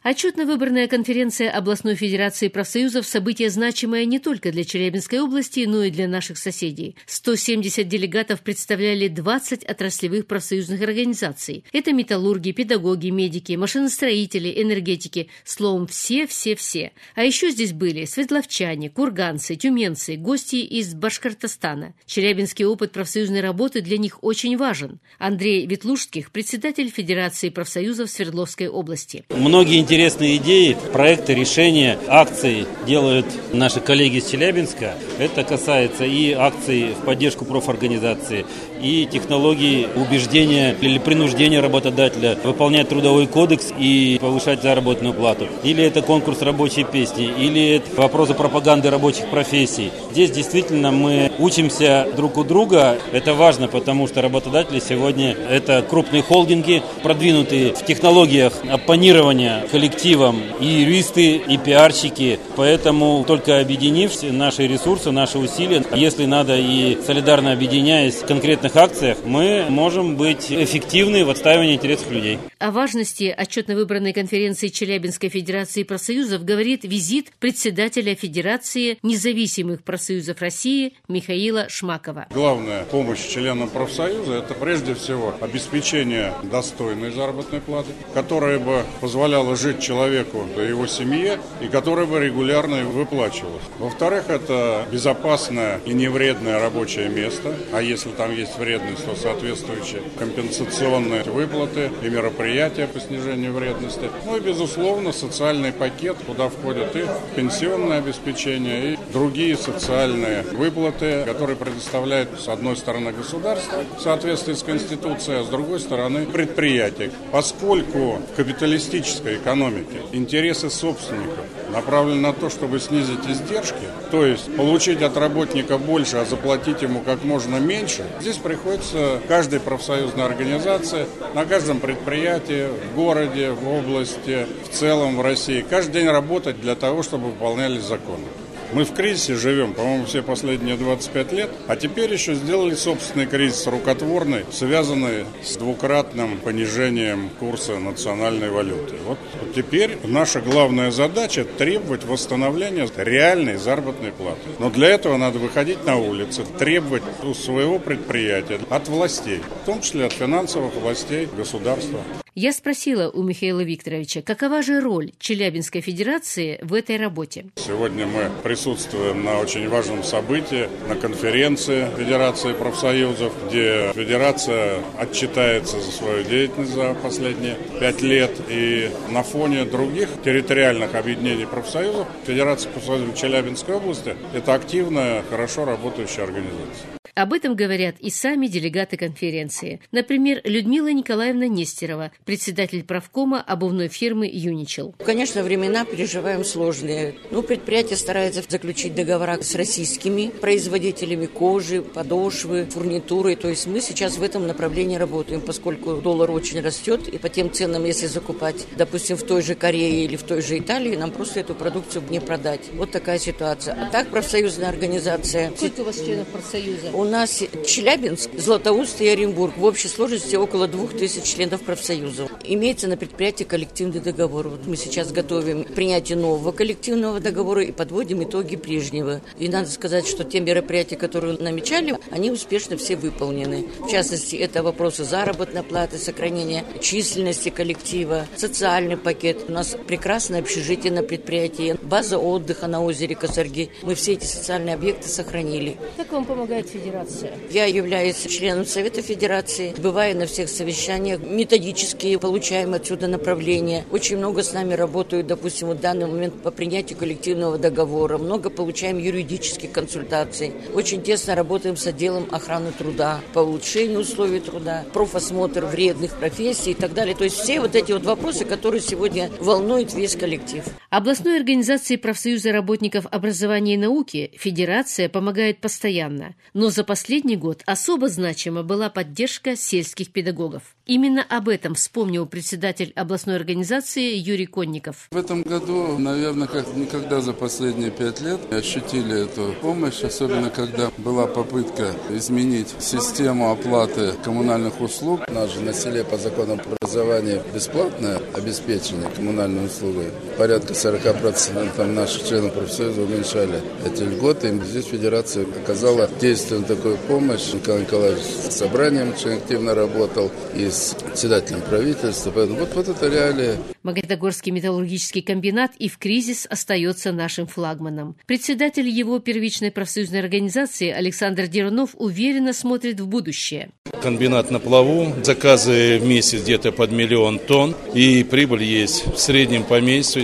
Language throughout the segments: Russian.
Отчетно-выборная конференция областной федерации профсоюзов – событие значимое не только для Челябинской области, но и для наших соседей. 170 делегатов представляли 20 отраслевых профсоюзных организаций. Это металлурги, педагоги, медики, машиностроители, энергетики. Словом, все. А еще здесь были свердловчане, курганцы, тюменцы, гости из Башкортостана. Челябинский опыт профсоюзной работы для них очень важен. Андрей Ветлужских – председатель Федерации профсоюзов Свердловской области. Многие интересные идеи, проекты, решения, акции делают наши коллеги из Челябинска. Это касается и акций в поддержку профорганизации, и технологий убеждения или принуждения работодателя выполнять трудовой кодекс и повышать заработную плату. Или это конкурс рабочей песни, или это вопросы пропаганды рабочих профессий. Здесь действительно мы учимся друг у друга. Это важно, потому что работодатели сегодня это крупные холдинги, продвинутые в технологиях оппонирования коллективам, и юристы, и пиарщики. Поэтому только объединив наши ресурсы, наши усилия, если надо и солидарно объединяясь в конкретных акциях, мы можем быть эффективны в отстаивании интересов людей. О важности отчетно-выбранной конференции Челябинской Федерации профсоюзов говорит визит председателя Федерации независимых профсоюзов России Михаила Шмакова. Главная помощь членам профсоюза – это прежде всего обеспечение достойной заработной платы, которая бы позволяла жить человеку и его семье, и которая бы регулярно выплачивалась. Во-вторых, это безопасное и невредное рабочее место, а если там есть вредность, то соответствующие компенсационные выплаты и мероприятия по снижению вредности. Ну и, безусловно, социальный пакет, куда входят и пенсионное обеспечение, и другие социальные выплаты, которые предоставляет, с одной стороны, государство в соответствии с Конституцией, а с другой стороны, предприятия. Поскольку в капиталистической экономике интересы собственников направлены на то, чтобы снизить издержки, то есть получить от работника больше, а заплатить ему как можно меньше, здесь приходится каждой профсоюзной организации, на каждом предприятии, в городе, в области, в целом в России, каждый день работать для того, чтобы выполнялись законы. Мы в кризисе живем, по-моему, все последние 25 лет, а теперь еще сделали собственный кризис рукотворный, связанный с двукратным понижением курса национальной валюты. Вот теперь наша главная задача – требовать восстановления реальной заработной платы. Но для этого надо выходить на улицы, требовать у своего предприятия, от властей, в том числе от финансовых властей государства. Я спросила у Михаила Викторовича, какова же роль Челябинской Федерации в этой работе. Сегодня мы присутствуем на очень важном событии, на конференции Федерации профсоюзов, где Федерация отчитается за свою деятельность за последние 5 лет. И на фоне других территориальных объединений профсоюзов Федерация профсоюзов Челябинской области – это активная, хорошо работающая организация. Об этом говорят и сами делегаты конференции. Например, Людмила Николаевна Нестерова, председатель правкома обувной фирмы «Юничел». Конечно, времена переживаем сложные. Предприятие старается заключить договора с российскими производителями кожи, подошвы, фурнитуры. То есть мы сейчас в этом направлении работаем, поскольку доллар очень растет, и по тем ценам, если закупать, допустим, в той же Корее или в той же Италии, нам просто эту продукцию не продать. Вот такая ситуация. А так профсоюзная организация. Сколько у вас членов профсоюза? У нас Челябинск, Златоуст и Оренбург. В общей сложности около 2000 членов профсоюзов. Имеется на предприятии коллективный договор. Вот мы сейчас готовим принятие нового коллективного договора и подводим итоги прежнего. И надо сказать, что те мероприятия, которые намечали, они успешно все выполнены. В частности, это вопросы заработной платы, сохранения численности коллектива, социальный пакет. У нас прекрасное общежитие на предприятии, база отдыха на озере Косарги. Мы все эти социальные объекты сохранили. Как вам помогает Федерация? Я являюсь членом Совета Федерации, бываю на всех совещаниях, методически получаем отсюда направления. Очень много с нами работают, допустим, в данный момент по принятию коллективного договора, много получаем юридических консультаций. Очень тесно работаем с отделом охраны труда, по улучшению условий труда, профосмотр вредных профессий и так далее. То есть все вот эти вот вопросы, которые сегодня волнуют весь коллектив. Областной организации профсоюза работников образования и науки Федерация помогает постоянно, но за за последний год особо значима была поддержка сельских педагогов. Именно об этом вспомнил председатель областной организации Юрий Конников. В этом году, наверное, как никогда за последние 5 лет ощутили эту помощь, особенно когда была попытка изменить систему оплаты коммунальных услуг. У нас же на селе по законам образования бесплатное обеспечение коммунальной услугой. Порядка 40% наших членов профсоюза уменьшали эти льготы. И здесь федерация оказала действенную такую помощь. Николай Николаевич с собранием очень активно работал и с председателем правительства. Поэтому вот это реалии. Магнитогорский металлургический комбинат и в кризис остается нашим флагманом. Председатель его первичной профсоюзной организации Александр Дерунов уверенно смотрит в будущее. Комбинат на плаву, заказы в месяц где-то под 1 миллион тонн, и прибыль есть в среднем по месяцу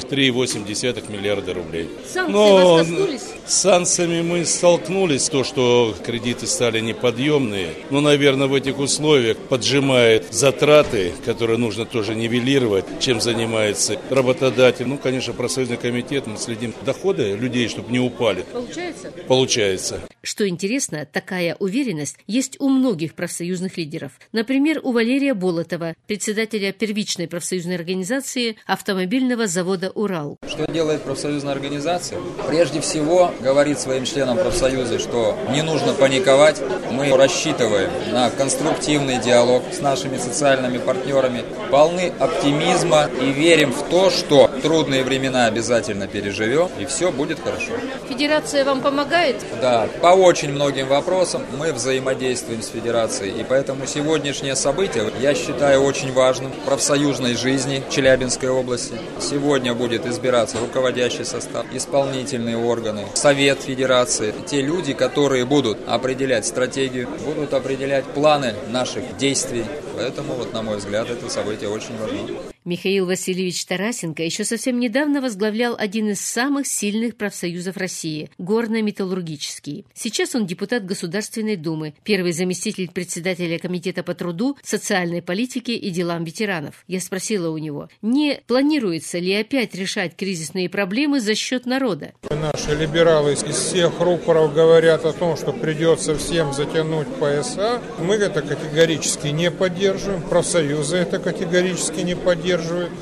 3,8 миллиарда рублей. Санкции вас коснулись? С санкциями мы столкнулись, то, что кредиты стали неподъемные. Но, наверное, в этих условиях поджимает затраты, которые нужно тоже нивелировать, чем занимается работодатель. Ну, конечно, профсоюзный комитет, мы следим доходы людей, чтобы не упали. Получается? Получается. Что интересно, такая уверенность есть у многих профсоюзных лидеров. Например, у Валерия Болотова, председателя первичной профсоюзной организации автомобильного завода «Урал». Что делает профсоюзная организация? Прежде всего, говорит своим членам профсоюза, что не нужно паниковать. Мы рассчитываем на конструктивный диалог с нашими социальными партнерами, полны оптимизма и верим в то, что трудные времена обязательно переживем, и все будет хорошо. Федерация вам помогает? Да, по очень многим вопросам мы взаимодействуем с Федерацией, и поэтому сегодняшнее событие я считаю очень важным в профсоюзной жизни Челябинской области. Сегодня будет избираться руководящий состав, исполнительные органы, Совет Федерации, те люди, которые будут определять стратегию, будут определять планы наших действий. Поэтому, на мой взгляд, это событие очень важно. Михаил Васильевич Тарасенко еще совсем недавно возглавлял один из самых сильных профсоюзов России – Горно-металлургический. Сейчас он депутат Государственной Думы, первый заместитель председателя Комитета по труду, социальной политике и делам ветеранов. Я спросила у него, не планируется ли опять решать кризисные проблемы за счет народа? Наши либералы из всех рупоров говорят о том, что придется всем затянуть пояса. Мы это категорически не поддерживаем, профсоюзы это категорически не поддерживают.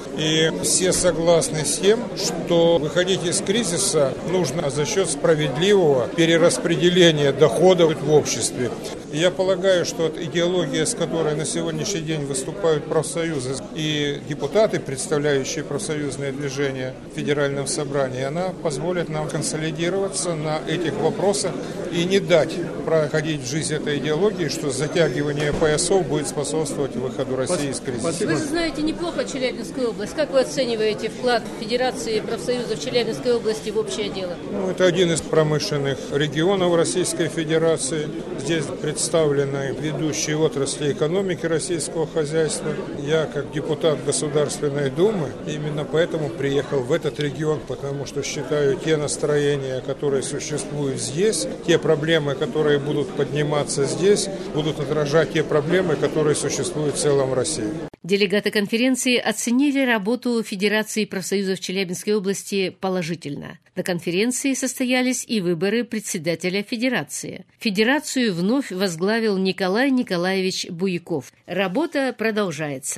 И все согласны с тем, что выходить из кризиса нужно за счет справедливого перераспределения доходов в обществе. И я полагаю, что идеология, с которой на сегодняшний день выступают профсоюзы и депутаты, представляющие профсоюзное движение в Федеральном собрании, она позволит нам консолидироваться на этих вопросах и не дать проходить в жизнь этой идеологии, что затягивание поясов будет способствовать выходу России из кризиса. Вы знаете неплохо Челябинскую область. Как вы оцениваете вклад Федерации профсоюзов Челябинской области в общее дело? Это один из промышленных регионов Российской Федерации. Здесь представлены ведущие отрасли экономики российского хозяйства. Я, как депутат Государственной Думы, именно поэтому приехал в этот регион, потому что считаю, те настроения, которые существуют здесь, те проблемы, которые будут подниматься здесь, будут отражать те проблемы, которые существуют в целом в России. Делегаты конференции оценили работу Федерации профсоюзов Челябинской области положительно. На конференции состоялись и выборы председателя Федерации. Федерацию вновь возглавил Николай Николаевич Буяков. Работа продолжается.